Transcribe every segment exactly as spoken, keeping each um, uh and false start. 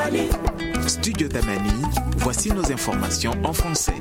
Mali. Studio Tamani, voici nos informations en français.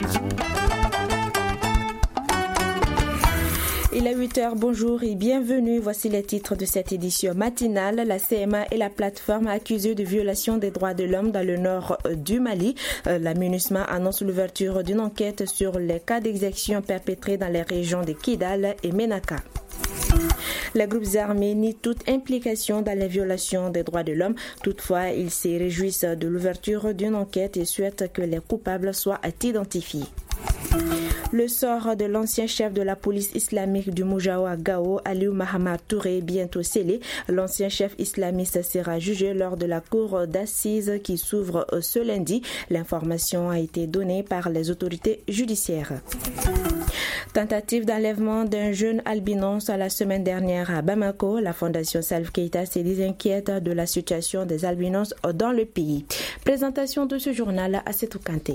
Il est huit heures, bonjour et bienvenue. Voici les titres de cette édition matinale. La C M A et la plateforme accusée de violation des droits de l'homme dans le nord du Mali. La MINUSMA annonce l'ouverture d'une enquête sur les cas d'exécution perpétrés dans les régions de Kidal et Menaka. Les groupes armés nient toute implication dans les violations des droits de l'homme. Toutefois, ils se réjouissent de l'ouverture d'une enquête et souhaitent que les coupables soient identifiés. Le sort de l'ancien chef de la police islamique du Moujawa Gao, Aliou Mahamad Touré, bientôt scellé. L'ancien chef islamiste sera jugé lors de la cour d'assises qui s'ouvre ce lundi. L'information a été donnée par les autorités judiciaires. Tentative d'enlèvement d'un jeune albinos la semaine dernière à Bamako. La fondation Salve Keita s'est désinquiète de la situation des albinos dans le pays. Présentation de ce journal à Setou Kanté.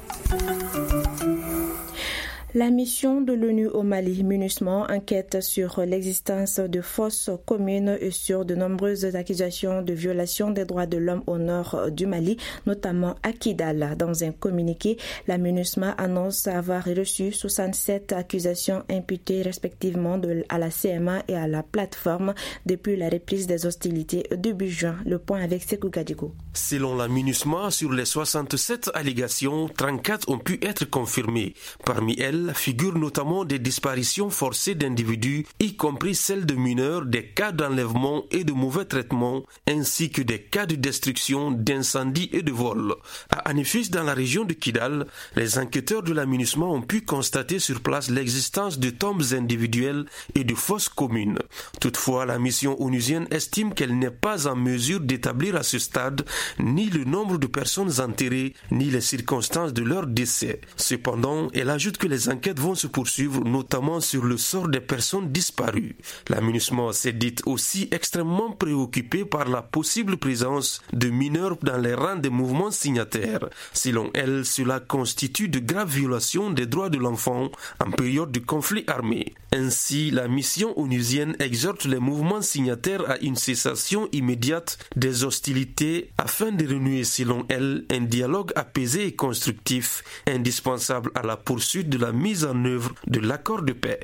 La mission de l'ONU au Mali, MINUSMA, enquête sur l'existence de fausses communes et sur de nombreuses accusations de violation des droits de l'homme au nord du Mali, notamment à Kidal. Dans un communiqué, la MINUSMA annonce avoir reçu soixante-sept accusations imputées respectivement de, à la C M A et à la plateforme depuis la reprise des hostilités début juin. Le point avec Sekou Gadjigo. Selon la MINUSMA, sur les soixante-sept allégations, trente-quatre ont pu être confirmées. Parmi elles, figurent notamment des disparitions forcées d'individus, y compris celles de mineurs, des cas d'enlèvement et de mauvais traitement, ainsi que des cas de destruction, d'incendie et de vol. À Anifis, dans la région de Kidal, les enquêteurs de la MINUSMA ont pu constater sur place l'existence de tombes individuelles et de fosses communes. Toutefois, la mission onusienne estime qu'elle n'est pas en mesure d'établir à ce stade ni le nombre de personnes enterrées, ni les circonstances de leur décès. Cependant, elle ajoute que les enquêtes vont se poursuivre, notamment sur le sort des personnes disparues. La MINUSMA s'est dite aussi extrêmement préoccupée par la possible présence de mineurs dans les rangs des mouvements signataires. Selon elle, cela constitue de graves violations des droits de l'enfant en période de conflit armé. Ainsi, la mission onusienne exhorte les mouvements signataires à une cessation immédiate des hostilités afin de renouer, selon elle, un dialogue apaisé et constructif indispensable à la poursuite de la mise en œuvre de l'accord de paix.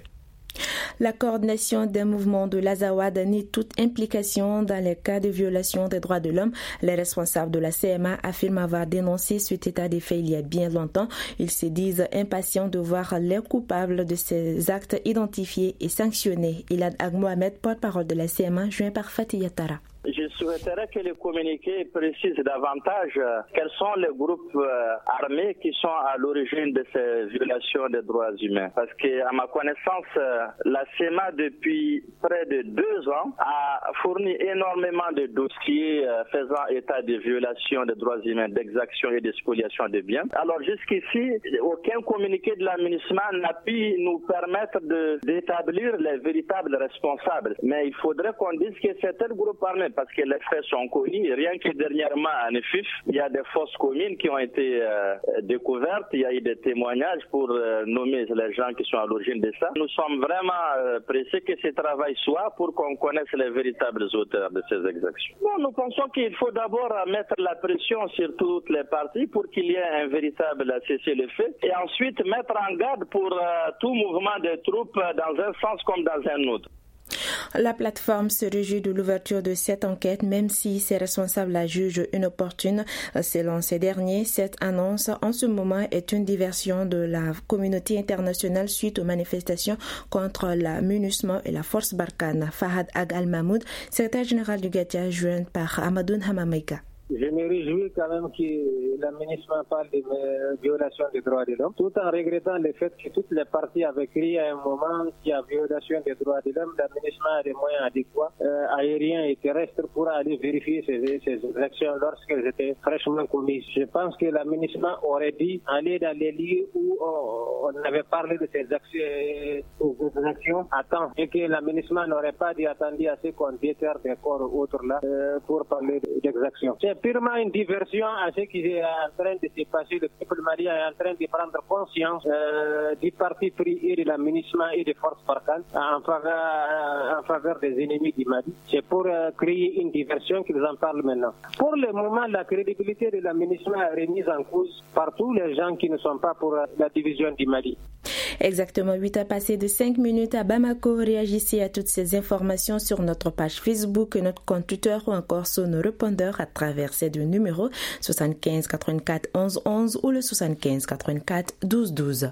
La coordination des mouvements de l'Azawad nie toute implication dans les cas de violation des droits de l'homme. Les responsables de la C M A affirment avoir dénoncé cet état des faits il y a bien longtemps. Ils se disent impatients de voir les coupables de ces actes identifiés et sanctionnés. Ilad Ag Mohamed, porte-parole de la C M A, joint par Fatih Yatara. Je souhaiterais que le communiqué précise davantage quels sont les groupes armés qui sont à l'origine de ces violations des droits humains. Parce que, à ma connaissance, la C M A, depuis près de deux ans, a fourni énormément de dossiers faisant état de violations des droits humains, d'exactions et de spoliation de biens. Alors, jusqu'ici, aucun communiqué de la MINUSMA n'a pu nous permettre de, d'établir les véritables responsables. Mais il faudrait qu'on dise que c'est tel groupe armé, parce que les faits sont connus. Rien que dernièrement à Nefif, il y a des fosses communes qui ont été euh, découvertes. Il y a eu des témoignages pour euh, nommer les gens qui sont à l'origine de ça. Nous sommes vraiment euh, pressés que ce travail soit pour qu'on connaisse les véritables auteurs de ces exactions. Bon, nous pensons qu'il faut d'abord mettre la pression sur toutes les parties pour qu'il y ait un véritable cessez-le-feu et ensuite mettre en garde pour euh, tout mouvement de troupes dans un sens comme dans un autre. La plateforme se réjouit de l'ouverture de cette enquête, même si ses responsables la jugent inopportune. Selon ces derniers, cette annonce en ce moment est une diversion de la communauté internationale suite aux manifestations contre la MINUSMA et la force Barkhane. Fahad Ag Al-Mahmoud, secrétaire général du Gatia, joint par Amadoun Hamamaika. Je me réjouis quand même que la MINUSMA parle de violation des droits de l'homme, tout en regrettant le fait que toutes les parties avaient crié à un moment qu'il y a violation des droits de l'homme. La MINUSMA a des moyens adéquats, euh, aériens et terrestres, pour aller vérifier ces, ces actions lorsqu'elles étaient fraîchement commises. Je pense que la MINUSMA aurait dû aller dans les lieux où on, on avait parlé de ces actions, ces actions à temps, et que la MINUSMA n'aurait pas dû attendre à ce qu'on déterre des corps ou autres là euh, pour parler d'exactions. C'est c'est purement une diversion à ce qui est en train de se passer. Le peuple malien est en train de prendre conscience euh, du parti pris et de l'aménagement et des forces Barkhane en faveur, en faveur des ennemis du Mali. C'est pour euh, créer une diversion qu'ils en parlent maintenant. Pour le moment, la crédibilité de l'aménagement est remise en cause par tous les gens qui ne sont pas pour euh, la division du Mali. Exactement, huit heures passées de cinq minutes à Bamako. Réagissez à toutes ces informations sur notre page Facebook, notre compte Twitter ou encore sur nos répondeurs à travers ces deux numéros soixante-quinze quatre-vingt-quatre onze onze ou le soixante-quinze quatre-vingt-quatre douze douze.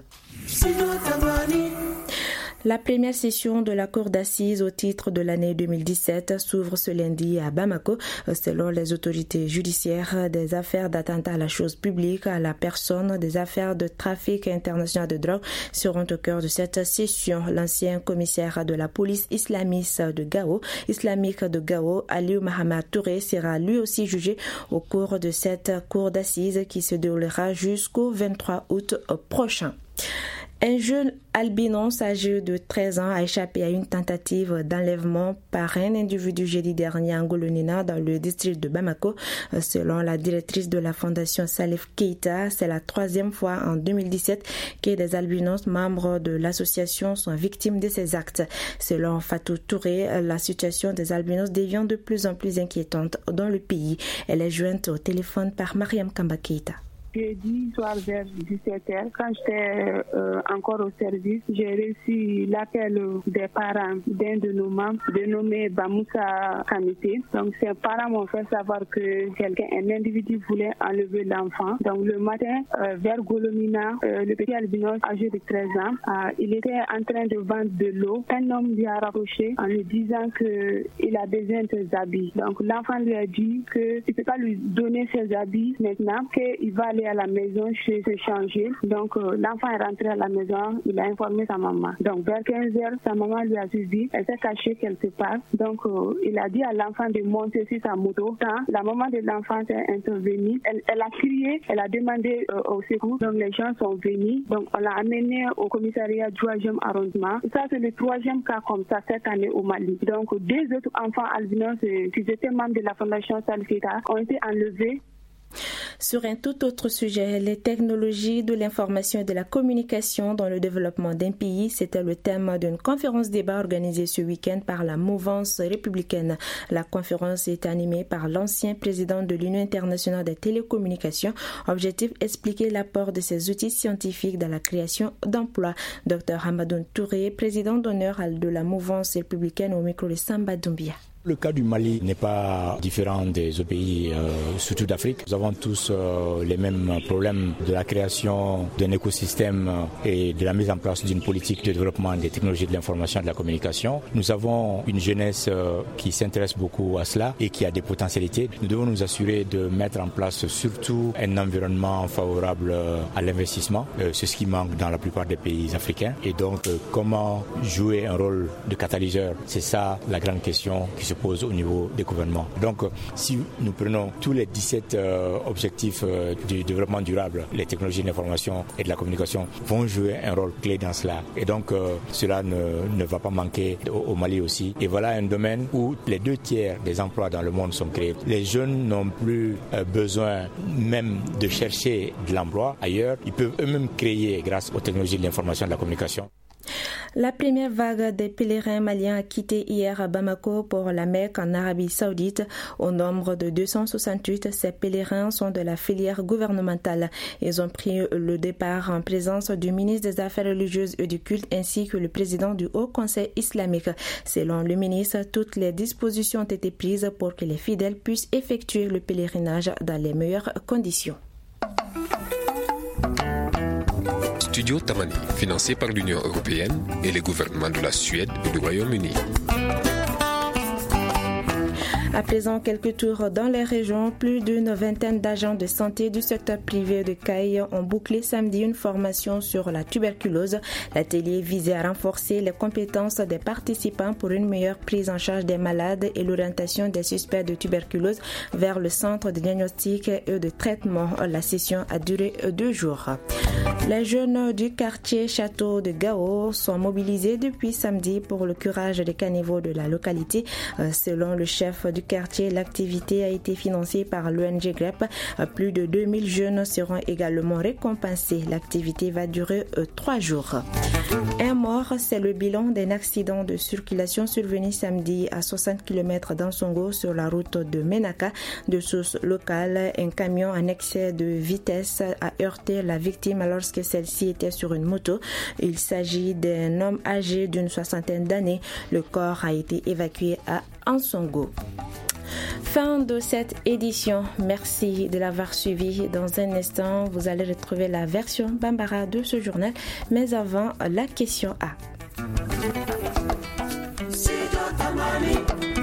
La première session de la Cour d'assises au titre de l'année deux mille dix-sept s'ouvre ce lundi à Bamako. Selon les autorités judiciaires, des affaires d'attentat à la chose publique, à la personne, des affaires de trafic international de drogue seront au cœur de cette session. L'ancien commissaire de la police islamiste de Gao, islamique de Gao, Aliou Mahamad Touré, sera lui aussi jugé au cours de cette Cour d'assises qui se déroulera jusqu'au vingt-trois août prochain. Un jeune albinos âgé de treize ans a échappé à une tentative d'enlèvement par un individu jeudi dernier à Ngolonina dans le district de Bamako. Selon la directrice de la fondation Salif Keita, c'est la troisième fois en deux mille dix-sept que des albinos membres de l'association sont victimes de ces actes. Selon Fatou Touré, la situation des albinos devient de plus en plus inquiétante dans le pays. Elle est jointe au téléphone par Mariam Kamba Keita. Jeudi soir vers dix-sept heures, quand j'étais euh, encore au service, j'ai reçu l'appel des parents d'un de nos membres, dénommé Bamoussa Kamité. Donc ces parents m'ont fait savoir que quelqu'un, un individu voulait enlever l'enfant. Donc le matin, euh, vers Golomina, euh, le petit albinos âgé de treize ans, euh, il était en train de vendre de l'eau. Un homme lui a rapproché en lui disant qu'il a besoin de ses habits. Donc l'enfant lui a dit qu'il ne peut pas lui donner ses habits maintenant, qu'il va aller à la maison chez se changer. Donc euh, l'enfant est rentré à la maison, il a informé sa maman. Donc vers quinze heures, sa maman lui a suivi, elle s'est cachée quelque part. Donc euh, il a dit à l'enfant de monter sur sa moto. Quand la maman de l'enfant est intervenue, elle, elle a crié, elle a demandé euh, au secours. Donc les gens sont venus. Donc on l'a amené au commissariat du troisième arrondissement. Ça c'est le troisième cas comme ça cette année au Mali. Donc deux autres enfants albinos euh, qui étaient membres de la fondation Salif Keita ont été enlevés. Sur un tout autre sujet, les technologies de l'information et de la communication dans le développement d'un pays, c'était le thème d'une conférence débat organisée ce week-end par la mouvance républicaine. La conférence est animée par l'ancien président de l'Union internationale des télécommunications. Objectif, expliquer l'apport de ces outils scientifiques dans la création d'emplois. Docteur Hamadoun Touré, président d'honneur de la mouvance républicaine au micro de Samba Doumbia. Le cas du Mali n'est pas différent des autres pays, euh, surtout d'Afrique. Nous avons tous euh, les mêmes problèmes de la création d'un écosystème et de la mise en place d'une politique de développement des technologies de l'information et de la communication. Nous avons une jeunesse euh, qui s'intéresse beaucoup à cela et qui a des potentialités. Nous devons nous assurer de mettre en place surtout un environnement favorable euh, à l'investissement. Euh, c'est ce qui manque dans la plupart des pays africains. Et donc, euh, comment jouer un rôle de catalyseur? C'est ça la grande question qui se pose au niveau des gouvernements. Donc, si nous prenons tous les dix-sept euh, objectifs euh, du développement durable, les technologies de l'information et de la communication vont jouer un rôle clé dans cela. Et donc, euh, cela ne, ne va pas manquer au, au Mali aussi. Et voilà un domaine où les deux tiers des emplois dans le monde sont créés. Les jeunes n'ont plus euh, besoin même de chercher de l'emploi ailleurs. Ils peuvent eux-mêmes créer grâce aux technologies de l'information et de la communication. La première vague des pèlerins maliens a quitté hier à Bamako pour la Mecque en Arabie Saoudite. Au nombre de deux cent soixante-huit, ces pèlerins sont de la filière gouvernementale. Ils ont pris le départ en présence du ministre des Affaires religieuses et du culte ainsi que le président du Haut Conseil islamique. Selon le ministre, toutes les dispositions ont été prises pour que les fidèles puissent effectuer le pèlerinage dans les meilleures conditions. Studio Tamani, financé par l'Union européenne et les gouvernements de la Suède et du Royaume-Uni. À présent, quelques tours dans les régions. Plus d'une vingtaine d'agents de santé du secteur privé de Caille ont bouclé samedi une formation sur la tuberculose. L'atelier visait à renforcer les compétences des participants pour une meilleure prise en charge des malades et l'orientation des suspects de tuberculose vers le centre de diagnostic et de traitement. La session a duré deux jours. Les jeunes du quartier Château de Gao sont mobilisés depuis samedi pour le curage des caniveaux de la localité. Selon le chef du quartier. L'activité a été financée par l'O N G G R E P. Plus de deux mille jeunes seront également récompensés. L'activité va durer euh, trois jours. Un mort, c'est le bilan d'un accident de circulation survenu samedi à soixante kilomètres d'Ansongo sur la route de Menaka. De source locale, un camion en excès de vitesse a heurté la victime lorsque celle-ci était sur une moto. Il s'agit d'un homme âgé d'une soixantaine d'années. Le corps a été évacué à Ansongo. Fin de cette édition. Merci de l'avoir suivi. Dans un instant, vous allez retrouver la version Bambara de ce journal. Mais avant, la question A.